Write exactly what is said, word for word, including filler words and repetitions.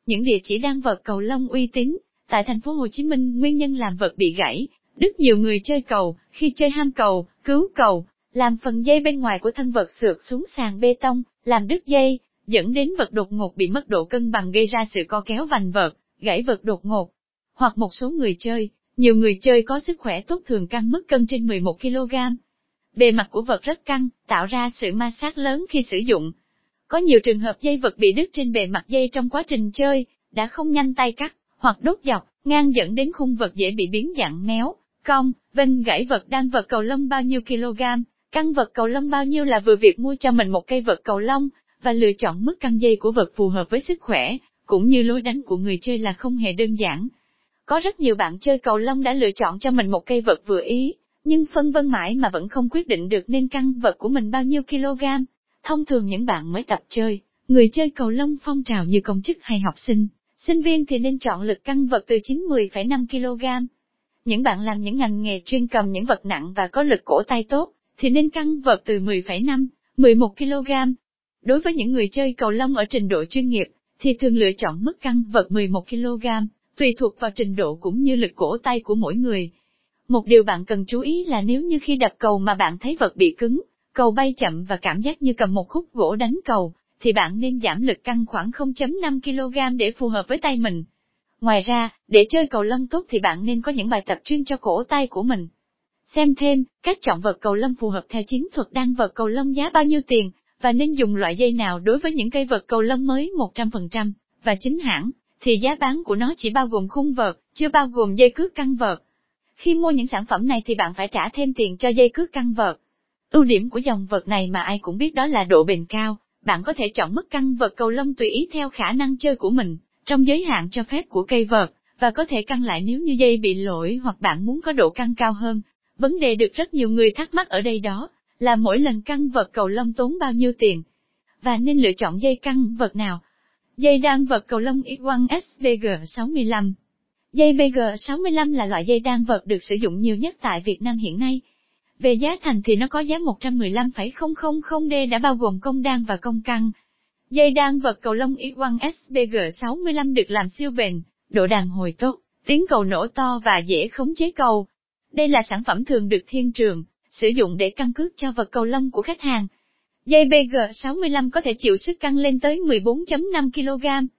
những địa chỉ đan vật cầu lông uy tín. Tại thành phố Hồ Chí Minh, nguyên nhân làm vật bị gãy, đứt nhiều người chơi cầu, khi chơi ham cầu, cứu cầu, làm phần dây bên ngoài của thân vật xượt xuống sàn bê tông, làm đứt dây, dẫn đến vật đột ngột bị mất độ cân bằng gây ra sự co kéo vành vật, gãy vật đột ngột. Hoặc một số người chơi, nhiều người chơi có sức khỏe tốt thường cân mất cân trên mười một ki lô gam. Bề mặt của vật rất căng, tạo ra sự ma sát lớn khi sử dụng. Có nhiều trường hợp dây vật bị đứt trên bề mặt dây trong quá trình chơi, đã không nhanh tay cắt, hoặc đốt dọc, ngang dẫn đến khung vật dễ bị biến dạng méo, cong, vênh gãy vật đan vật cầu lông bao nhiêu kg, căng vật cầu lông bao nhiêu là vừa việc mua cho mình một cây vật cầu lông, và lựa chọn mức căng dây của vật phù hợp với sức khỏe, cũng như lối đánh của người chơi là không hề đơn giản. Có rất nhiều bạn chơi cầu lông đã lựa chọn cho mình một cây vật vừa ý, nhưng phân vân mãi mà vẫn không quyết định được nên căng vật của mình bao nhiêu kg. Thông thường những bạn mới tập chơi, người chơi cầu lông phong trào như công chức hay học sinh, sinh viên thì nên chọn lực căng vật từ chín đến mười phẩy năm ki lô gam. Những bạn làm những ngành nghề chuyên cầm những vật nặng và có lực cổ tay tốt, thì nên căng vật từ mười phẩy năm đến mười một ki lô gam. Đối với những người chơi cầu lông ở trình độ chuyên nghiệp, thì thường lựa chọn mức căng vật mười một ki lô gam, tùy thuộc vào trình độ cũng như lực cổ tay của mỗi người. Một điều bạn cần chú ý là nếu như khi đập cầu mà bạn thấy vật bị cứng, cầu bay chậm và cảm giác như cầm một khúc gỗ đánh cầu, thì bạn nên giảm lực căng khoảng không phẩy năm ki lô gam để phù hợp với tay mình. Ngoài ra, để chơi cầu lông tốt thì bạn nên có những bài tập chuyên cho cổ tay của mình. Xem thêm, cách chọn vật cầu lông phù hợp theo chiến thuật đan vật cầu lông giá bao nhiêu tiền, và nên dùng loại dây nào đối với những cây vật cầu lông mới một trăm phần trăm, và chính hãng, thì giá bán của nó chỉ bao gồm khung vợt, chưa bao gồm dây cước căng vợt. Khi mua những sản phẩm này thì bạn phải trả thêm tiền cho dây cước căng vợt. Ưu điểm của dòng vợt này mà ai cũng biết đó là độ bền cao, bạn có thể chọn mức căng vợt cầu lông tùy ý theo khả năng chơi của mình, trong giới hạn cho phép của cây vợt, và có thể căng lại nếu như dây bị lỗi hoặc bạn muốn có độ căng cao hơn. Vấn đề được rất nhiều người thắc mắc ở đây đó là mỗi lần căng vợt cầu lông tốn bao nhiêu tiền, và nên lựa chọn dây căng vợt nào. Dây đan vợt cầu lông X một S B G sáu mươi lăm. Dây B G sáu mươi lăm là loại dây đan vợt được sử dụng nhiều nhất tại Việt Nam hiện nay. Về giá thành thì nó có giá một trăm mười lăm phẩy không không không D đã bao gồm công đan và công căng. Dây đan vật cầu lông X một S B G sáu mươi lăm được làm siêu bền, độ đàn hồi tốt, tiếng cầu nổ to và dễ khống chế cầu. Đây là sản phẩm thường được thiên trường sử dụng để căng cước cho vật cầu lông của khách hàng. Dây B G sáu mươi lăm có thể chịu sức căng lên tới mười bốn phẩy năm ki lô gam.